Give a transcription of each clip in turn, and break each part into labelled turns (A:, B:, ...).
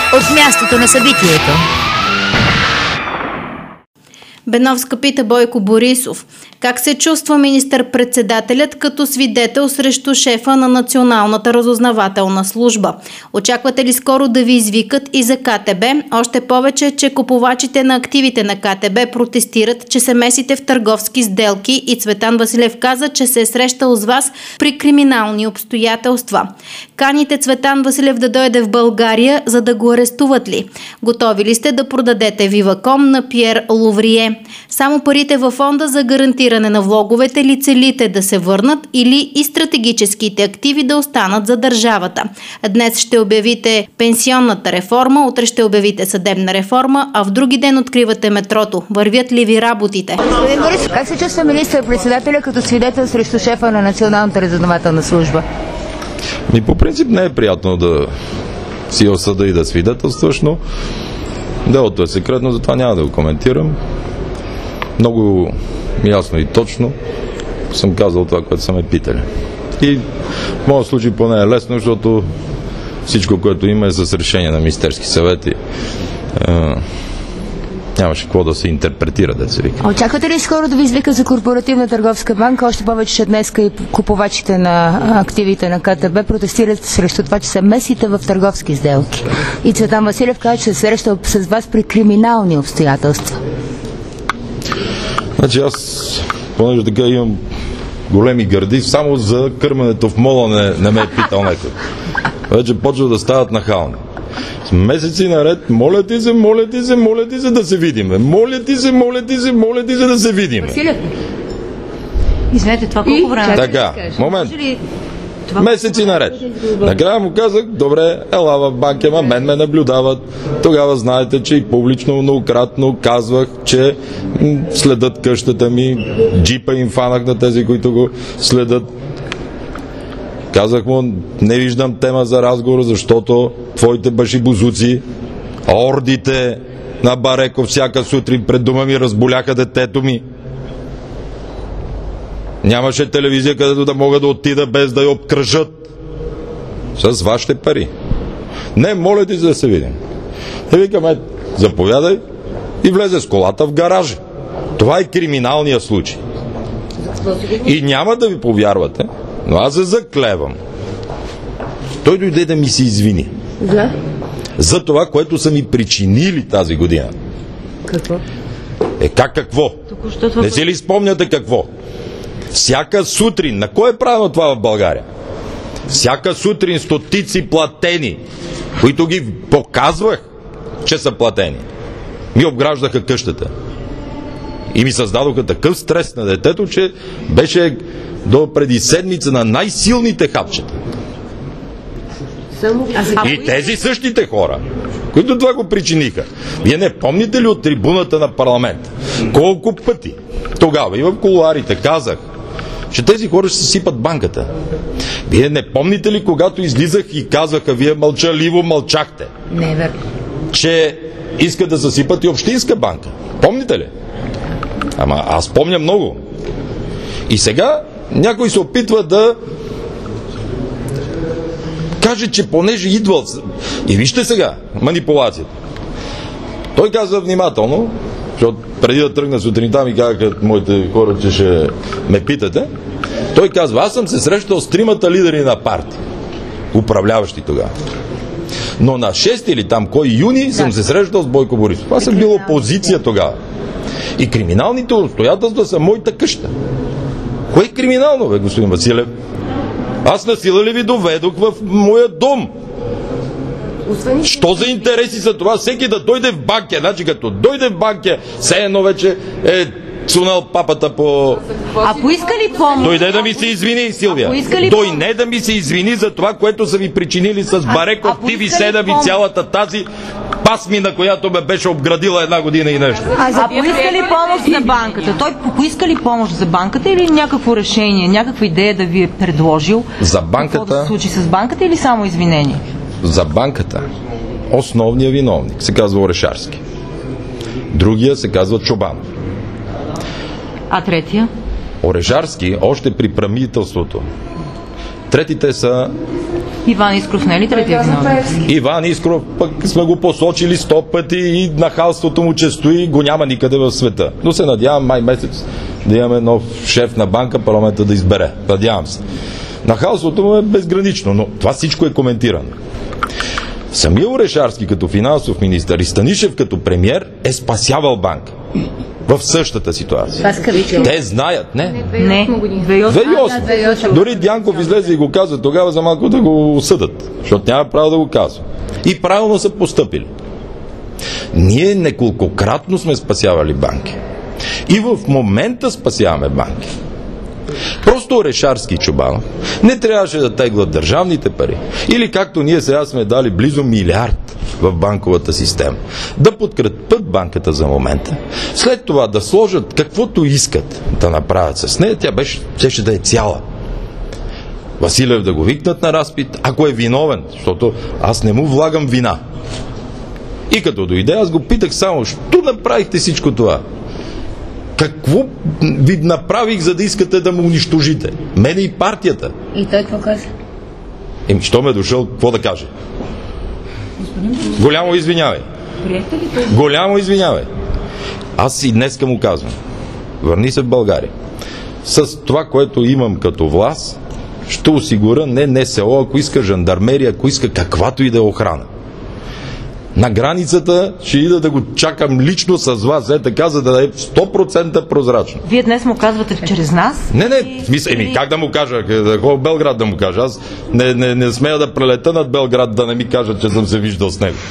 A: от мястото на събитието. Беновска пита Бойко Борисов: как се чувства министър-председателят като свидетел срещу шефа на Националната разузнавателна служба? Очаквате ли скоро да ви извикат и за КТБ? Още повече, че купувачите на активите на КТБ протестират, че се месите в търговски сделки и Цветан Василев каза, че се е срещал с вас при криминални обстоятелства. Каните Цветан Василев да дойде в България, за да го арестуват ли? Готови ли сте да продадете Viva.com на Пиер Луврие? Само парите във фонда за гарантиране на влоговете ли целите да се върнат, или и стратегическите активи да останат за държавата? Днес ще обявите пенсионната реформа, утре ще обявите съдебна реформа, а в други ден откривате метрото. Вървят ли ви работите?
B: Господин Борисов, как се чувства министър-председателя като свидетел срещу шефа на Националната разузнавателна служба?
C: По принцип не е приятно да си осъда и да свидетелстваш, но делото е секретно, затова няма да го коментирам. Много ясно и точно съм казал това, което са ме питали. И в моят случай поне е лесно, защото всичко, което има, е с решение на Министерски съвет и нямаше какво да се интерпретира, да се вика.
B: Очаквате ли скоро да ви извика за Корпоративна търговска банка? Още повече, че днес и купувачите на активите на КТБ протестират срещу това, че са месите в търговски сделки. И Цветан Василев каза, че се срещал с вас при криминални обстоятелства.
C: Значи аз, понеже така имам големи гърди, само за кърменето в мола не ме е питал някой. Вече почва да стават нахални. С месеци наред, моля ти се да се видиме. Моля ти се да се видиме.
B: Извинете, това колко време?
C: Така, момент. Месеци наред. Накрая му казах: добре, ела в банка, мен ме наблюдават. Тогава знаете, че и публично многократно казвах, че следят къщата ми. Джипа им фанах на тези, които го следят. Казах му: не виждам тема за разговор, защото твоите башибозуци, ордите на Бареков всяка сутрин пред дома ми разболяха детето ми. Нямаше телевизия, където да мога да отида без да я обкръжат с вашите пари. Не, моля ти, за да се видим. И викаме: заповядай, и влезе с колата в гаража. Това е криминалният случай. И няма да ви повярвате, но аз се заклевам. Той дойде да ми се извини. За това, което са ми причинили тази година.
B: Какво?
C: Какво? Не си ли спомняте какво? Всяка сутрин, на кой е правилно това в България? Всяка сутрин стотици платени, които ги показвах, че са платени, ми обграждаха къщата. И ми създадоха такъв стрес на детето, че беше до преди седмица на най-силните хапчета. И тези същите хора, които това го причиниха. Вие не помните ли от трибуната на парламента колко пъти тогава и в кулоарите казах, че тези хора ще се сипат банката? Вие не помните ли, когато излизах и казваха, вие мълчаливо мълчахте, че искат да съсипат и Общинска банка? Помните ли? Ама аз помня много. И сега някой се опитва да каже, че понеже идвал... И вижте сега манипулацията. Той каза внимателно, защото преди да тръгна сутринта ми казаха моите хора, че ще ме питате. Той казва: аз съм се срещал с тримата лидери на партии, управляващи тогава. Но на 6 или там кой юни съм се срещал с Бойко Борисов. Това съм бил опозиция тогава. И криминалните обстоятелства са моята къща. Кое е криминално, бе, господин Василев? Аз насила ли ви доведох в моя дом? Що за интереси са това? Всеки да дойде в банка. Значи като дойде в банка, все едно вече е цунал папата по...
B: А поиска ли помощ?
C: Дойде да ми се извини, Силвия. Дойде да ми се извини за това, което са ви причинили с Бареков, TV7 и цялата тази пасмина, която ме беше обградила една година и нещо.
D: А поиска ли помощ за банката? Той поиска ли помощ за банката или някакво решение, някаква идея да ви е предложил?
C: За банката...
D: Какво да се случи с банката или само извинение?
C: За банката основният виновник се казва Орешарски. Другия се казва Чобанов.
D: А третия?
C: Орешарски още при правителството. Третите са
D: Иван Искров не е ли третия виновен?
C: Иван Искров пък сме го посочили 100 пъти и нахалството му, че стои, го няма никъде в света. Но се надявам май месец да имаме нов шеф на банка, парламента да избере. Надявам се. Нахалството му е безгранично, но това всичко е коментирано. Самия Орешарски като финансов министър и Станишев като премиер е спасявал банка. В същата ситуация. Те знаят, не?
D: Не.
C: 2008. Дори Дянков излезе и го каза тогава за малко да го осъдат, защото няма право да го казва. И правилно са постъпили. Ние неколкократно сме спасявали банки. И в момента спасяваме банки. Просто Орешарски и Чобанов не трябваше да теглят държавните пари. Или както ние сега сме дали близо милиард в банковата система. Да подкрепят банката за момента. След това да сложат каквото искат да направят с нея, тя щеше да е цяла. Василев да го викнат на разпит, ако е виновен, защото аз не му влагам вина. И като дойде, аз го питах само, що направихте всичко това? Какво ви направих, за да искате да му унищожите? Мене и партията.
B: И той какво каза?
C: Що ме е дошъл, какво да каже? Голямо извинявай. Голямо извинявай. Аз и днеска му казвам. Върни се в България. С това, което имам като власт, ще осигуря не НСО, ако иска жандармерия, ако иска каквато и да е охрана. На границата ще ида да го чакам лично с вас, така, за да е 100% прозрачно.
D: Вие днес му казвате чрез нас?
C: Не, как да му кажа? В Белград да му кажа? Аз не смея да прелета над Белград, да не ми кажа, че съм се виждал с него.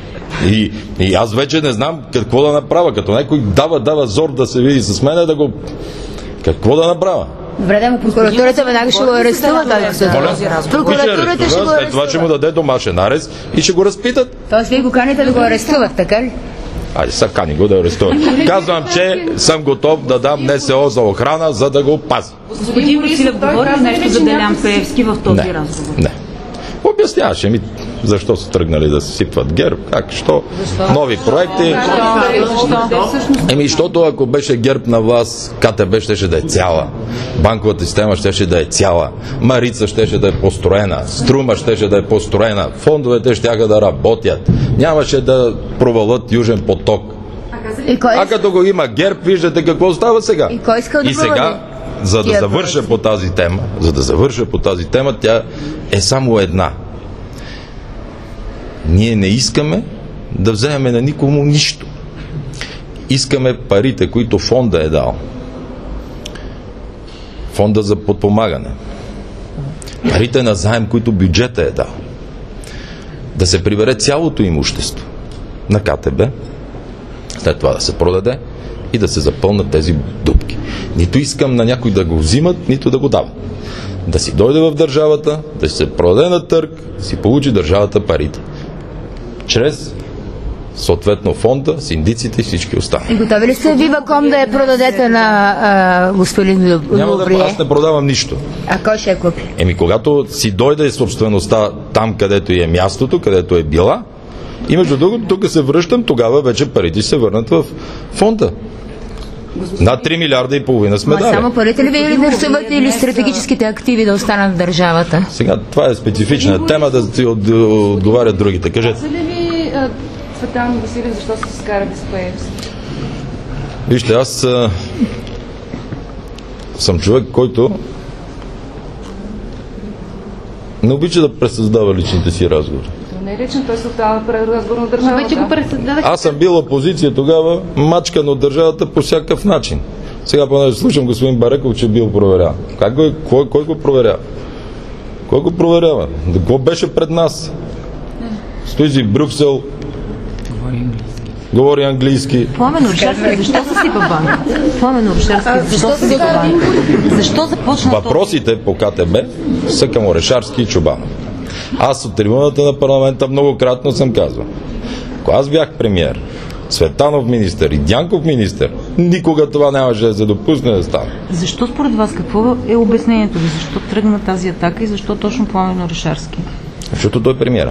C: И аз вече не знам какво да направя. Като някой дава зор да се види с мене, да го... Какво да направя?
B: Добре, да, прокуратурата веднага ще го арестува. Прокуратурата ще го арестува.
C: Това ще му даде домашен арест и ще го разпитат.
B: Тоест вие го каните да го арестуват, така ли?
C: Айде, са кани го да арестуват. Казвам, че съм готов да дам НСО за охрана, за да го пази.
D: Господин Василев говори нещо за Делян Пеевски в този разговор.
C: Не. Обясняваше ми защо са тръгнали да се сипват ГЕРБ, що нови проекти. Защото ако беше ГЕРБ на власт, КТБ щеше да е цяла. Банковата система щеше да е цяла. Марица щеше да е построена. Струма щеше да е построена. Фондовете щяха да работят. Нямаше да провалят Южен поток. А като го има ГЕРБ, виждате какво става сега. И сега, за да завърша по тази тема, тя е само една. Ние не искаме да вземем на никому нищо. Искаме парите, които фонда е дал. Фонда за подпомагане. Парите на заем, които бюджета е дал. Да се прибере цялото имущество на КТБ, след това да се продаде и да се запълнат тези дупки. Нито искам на някой да го взимат, нито да го дават. Да си дойде в държавата, да се продаде на търг, да си получи държавата парите. Чрез съответно фонда, синдиците и всички останали.
B: И готови ли сте Виваком да я продадете на господин Лубрие?
C: Аз не продавам нищо.
B: А кой ще я купи?
C: Когато си дойде собствеността там, където е мястото, където е била, и между другото, тук се връщам, тогава вече парите се върнат в фонда. Над 3 милиарда и половина сме дали.
B: Само парите ли ви интересуват или стратегическите активи да останат в държавата?
C: Сега, това е специфична тема, да ти отговарят другите. Кажете.
E: Каза ли ви Цветан Василев, защо са се скарали с Пеевски?
C: Вижте, аз съм човек, който не обича да пресъздава личните си разговори.
E: Не е лично, той се отдава разговор на държавата.
A: Вече го пресъздадах.
C: Аз съм бил опозиция тогава, мачкан от държавата по всякакъв начин. Сега понеже слушам господин Бареков, че бил проверяван. Кой го проверява? Кой го проверява? Какво беше пред нас? Стои си в Брюксел, говори английски.
D: Пламен Орешарски, защо се сипа банка? Пламен Орешарски, защо се сипа банка? Защо започна
C: Въпросите по КТБ са към Орешарски и Чобанов. Аз от трибуната на парламента многократно съм казвал. Ако аз бях премиер, Цветанов министър и Дянков министър, никога това нямаше да се допусне да стане.
D: Защо според вас, какво е обяснението ви? Защо тръгна тази атака и защо точно Пламен Орешарски?
C: Защото той е премиера.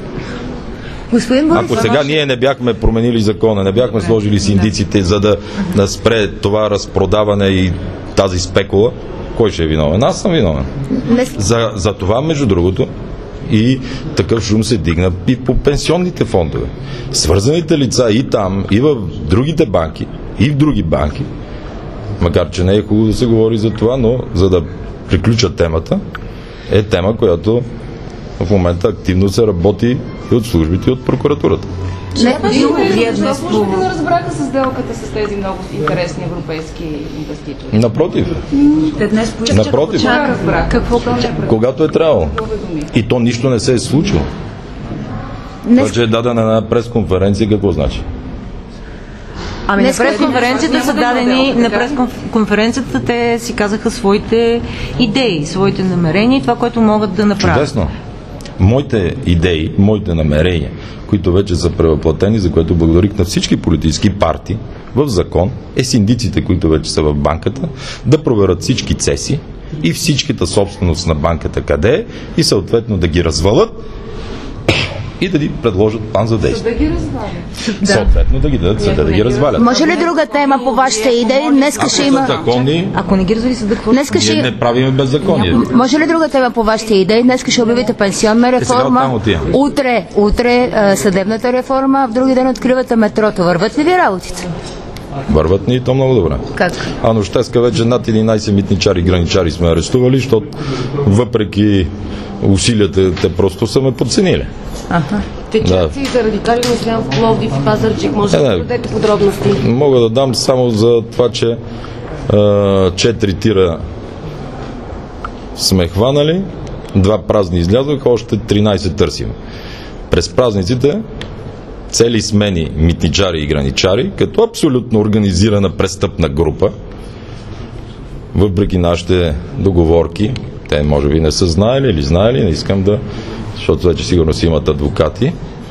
C: Ако сега ние не бяхме променили закона, не бяхме сложили синдиците, за да спре това разпродаване и тази спекула, кой ще е виновен? Аз съм виновен. За това, между другото, и такъв шум се дигна и по пенсионните фондове. Свързаните лица и там, и в другите банки, и в други банки, макар че не е хубаво да се говори за това, но за да приключа темата, е тема, която в момента активно се работи и от службите, и от прокуратурата.
E: Службите не разбраха с сделката с тези много интересни европейски инвеститори.
C: Напротив. Напротив. Когато е трябвало. И то нищо не се е случило. Това, че е дадена една пресконференция, какво значи?
D: Ами на пресконференцията са дадени, на пресконференцията те си казаха своите идеи, своите намерения и това, което могат да направят.
C: Чудесно. Моите идеи, моите намерения, които вече са превъплатени, за което благодарих на всички политически партии в закон, е синдиците, които вече са в банката, да проверят всички цеси и всичката собственост на банката къде е и съответно да ги развалят и да ги предложат план за действие.
E: Да ги развалят.
C: Съответно да ги дадат съда да ги развалят.
B: Може ли друга тема по вашите идеи? Днеска ще има...
C: Закони,
D: Ако не ги развали съда, какво?
C: ние не правиме беззаконие.
B: Може ли друга тема по вашите идеи? Днеска ще обявите пенсионна реформа. Утре съдебната реформа, а в други ден откривате метрото. Върват ли ви работите?
C: Върват ни и то много добре.
B: Как?
C: А нощеска вече над 11 митничари и граничари сме арестували, защото въпреки усилията, те просто са ме подценили.
F: Течаци за радикали мислям в Пловдив и Пазарджик. Може да дадете подробности?
C: Мога да дам само за това, че 4 тира сме хванали, 2 празни излязоха, още 13 търсим. През празниците цели смени митничари и граничари, като абсолютно организирана престъпна група, въпреки нашите договорки, те може би не са знаели или знаели, не искам да, защото вече сигурно си имат адвокати,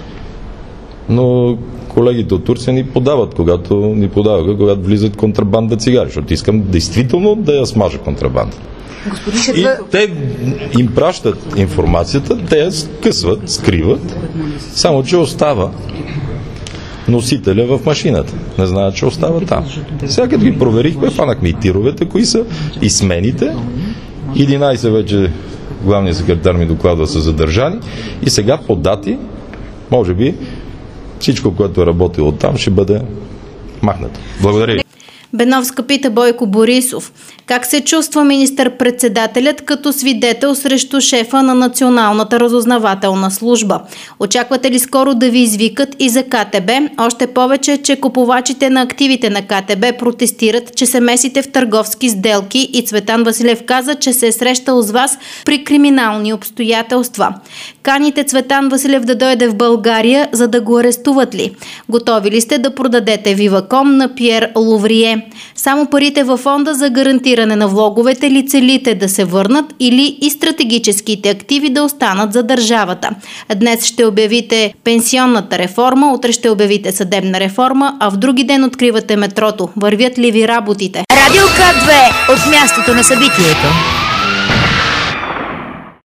C: но колегите от Турция ни подават, когато влизат контрабанда цигари, защото искам действително да я смажа контрабанда. И те им пращат информацията, те я скъсват, скриват, само че остава носителя в машината. Не знаят, че остава там. Сега като ги проверихме, фанахме и тировете, кои са, и смените. 11 вече главният секретар ми докладва са задържани и сега по дати, може би, всичко, което е работило там, ще бъде махнато. Благодаря ви.
A: Беновска пита Бойко Борисов. Как се чувства министър-председателят като свидетел срещу шефа на Националната разузнавателна служба? Очаквате ли скоро да ви извикат и за КТБ? Още повече, че купувачите на активите на КТБ протестират, че се месите в търговски сделки и Цветан Василев каза, че се е срещал с вас при криминални обстоятелства. Каните Цветан Василев да дойде в България, за да го арестуват ли? Готови ли сте да продадете Viva.com на Пиер Луврие? Само парите във фонда за гарантиране на влоговете ли целите да се върнат или и стратегическите активи да останат за държавата? Днес ще обявите пенсионната реформа, утре ще обявите съдебна реформа, а в други ден откривате метрото. Вървят ли ви работите?
B: Радио К2 от мястото на събитието.